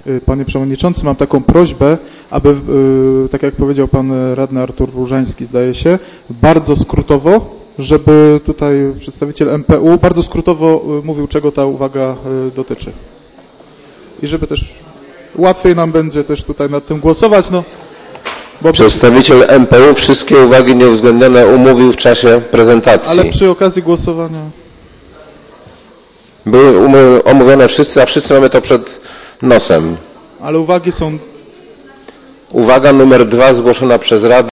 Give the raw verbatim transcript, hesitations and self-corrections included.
Panie Przewodniczący, mam taką prośbę, aby, tak jak powiedział Pan Radny Artur Różański, zdaje się, bardzo skrótowo, żeby tutaj przedstawiciel M P U bardzo skrótowo mówił, czego ta uwaga dotyczy. I żeby też łatwiej nam będzie też tutaj nad tym głosować. No, bo Przedstawiciel M P U wszystkie uwagi nieuwzględnione umówił w czasie prezentacji. Ale przy okazji głosowania... Były omówione wszyscy, a wszyscy mamy to przed nosem. Ale uwagi są... Uwaga numer dwa zgłoszona przez Radę.